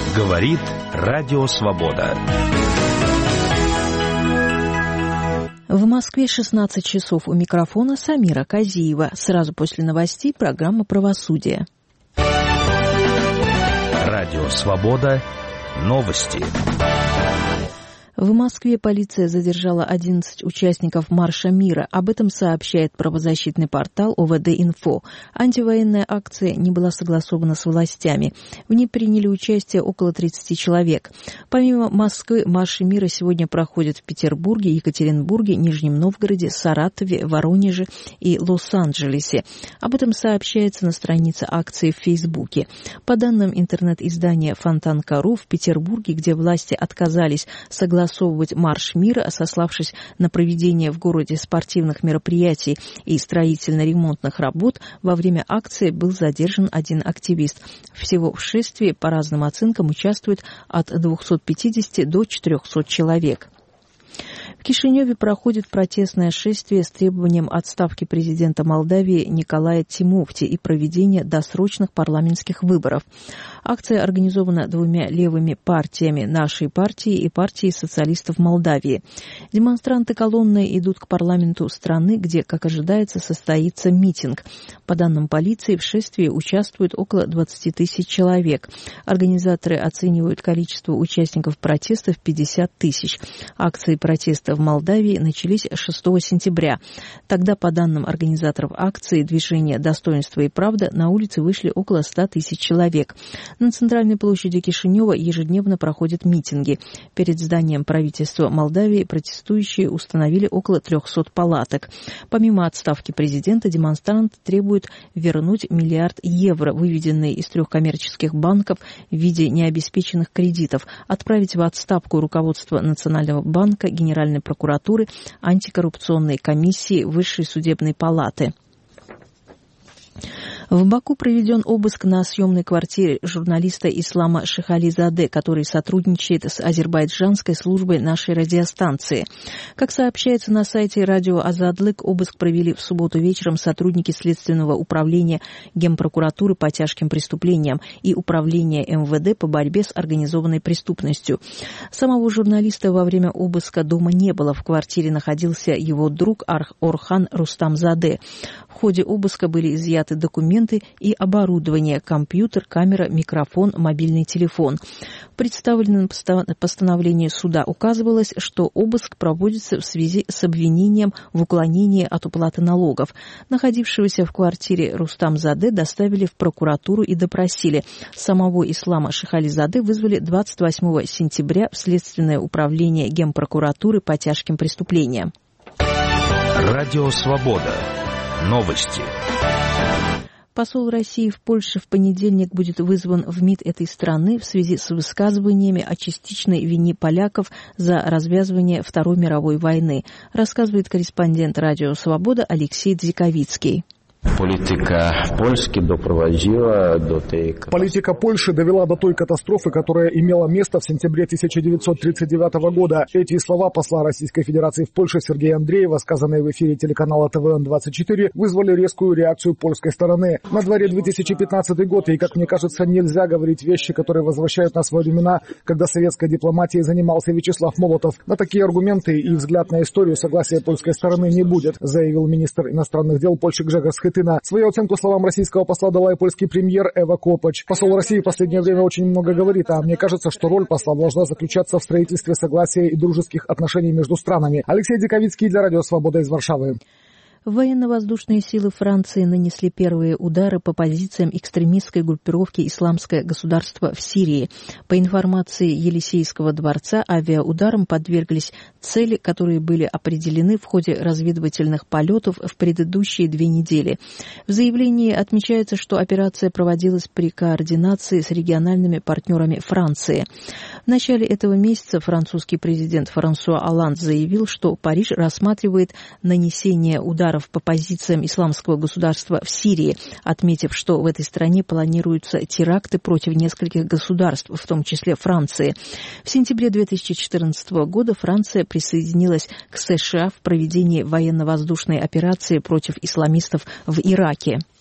Говорит Радио Свобода. В Москве 16 часов. У микрофона Самира Казиева. Сразу после новостей программа «Правосудие». Радио Свобода. Новости. В Москве полиция задержала 11 участников Марша мира. Об этом сообщает правозащитный портал ОВД-Инфо. Антивоенная акция не была согласована с властями. В ней приняли участие около 30 человек. Помимо Москвы, марши мира сегодня проходят в Петербурге, Екатеринбурге, Нижнем Новгороде, Саратове, Воронеже и Лос-Анджелесе. Об этом сообщается на странице акции в Фейсбуке. По данным интернет-издания Фонтанка.ру, в Петербурге, где власти отказались согласовывать марш мира, сославшись на проведение в городе спортивных мероприятий и строительно-ремонтных работ, во время акции был задержан один активист. Всего в шествии, по разным оценкам, участвует от 250 до 400 человек. В Кишиневе проходит протестное шествие с требованием отставки президента Молдавии Николая Тимофти и проведения досрочных парламентских выборов. Акция организована двумя левыми партиями – нашей партией и партией социалистов Молдавии. Демонстранты колонны идут к парламенту страны, где, как ожидается, состоится митинг. По данным полиции, в шествии участвует около 20 тысяч человек. Организаторы оценивают количество участников протеста в 50 тысяч. Акции протеста в Молдавии начались 6 сентября. Тогда, по данным организаторов акции движения «Достоинство и правда», на улицы вышли около 100 тысяч человек. На центральной площади Кишинева ежедневно проходят митинги. Перед зданием правительства Молдавии протестующие установили около 300 палаток. Помимо отставки президента, демонстранты требуют вернуть €1 миллиард, выведенные из 3 коммерческих банков в виде необеспеченных кредитов, отправить в отставку руководство Национального банка, Генеральной прокуратуры, антикоррупционной комиссии, Высшей судебной палаты. В Баку проведен обыск на съемной квартире журналиста Ислама Шехализаде, который сотрудничает с азербайджанской службой нашей радиостанции. Как сообщается на сайте радио Азадлык, обыск провели в субботу вечером сотрудники Следственного управления Генпрокуратуры по тяжким преступлениям и Управления МВД по борьбе с организованной преступностью. Самого журналиста во время обыска дома не было. В квартире находился его друг Орхан Рустамзаде. В ходе обыска были изъяты документы и оборудование: компьютер, камера, микрофон, мобильный телефон. В представленном постановлении суда указывалось, что обыск проводится в связи с обвинением в уклонении от уплаты налогов. Находившегося в квартире Рустамзаде доставили в прокуратуру и допросили. Самого Ислама Шехализаде вызвали 28 сентября в Следственное управление Генпрокуратуры по тяжким преступлениям. Радио Свобода. Новости. Посол России в Польше в понедельник будет вызван в МИД этой страны в связи с высказываниями о частичной вине поляков за развязывание Второй мировой войны, рассказывает корреспондент Радио Свобода Алексей Дзиковицкий. Политика Польши довела до той катастрофы, которая имела место в сентябре 1939 года. Эти слова посла Российской Федерации в Польше Сергея Андреева, сказанные в эфире телеканала ТВН-24, вызвали резкую реакцию польской стороны. На дворе 2015 год, и, как мне кажется, нельзя говорить вещи, которые возвращают нас во времена, когда советской дипломатией занимался Вячеслав Молотов. На такие аргументы и взгляд на историю согласия польской стороны не будет, заявил министр иностранных дел Польши Гжегорz Schetyna. Свою оценку словам российского посла дала и польский премьер Эва Копач. Посол России в последнее время очень много говорит, а мне кажется, что роль посла должна заключаться в строительстве согласия и дружеских отношений между странами. Алексей Диковицкий для Радио Свобода из Варшавы. Военно-воздушные силы Франции нанесли первые удары по позициям экстремистской группировки «Исламское государство» в Сирии. По информации Елисейского дворца, авиаударам подверглись цели, которые были определены в ходе разведывательных полетов в предыдущие 2 недели. В заявлении отмечается, что операция проводилась при координации с региональными партнерами Франции. В начале этого месяца французский президент Франсуа Олланд заявил, что Париж рассматривает нанесение ударов по позициям исламского государства в Сирии, отметив, что в этой стране планируются теракты против нескольких государств, в том числе Франции. В сентябре 2014 года Франция присоединилась к США в проведении военно-воздушной операции против исламистов в Ираке.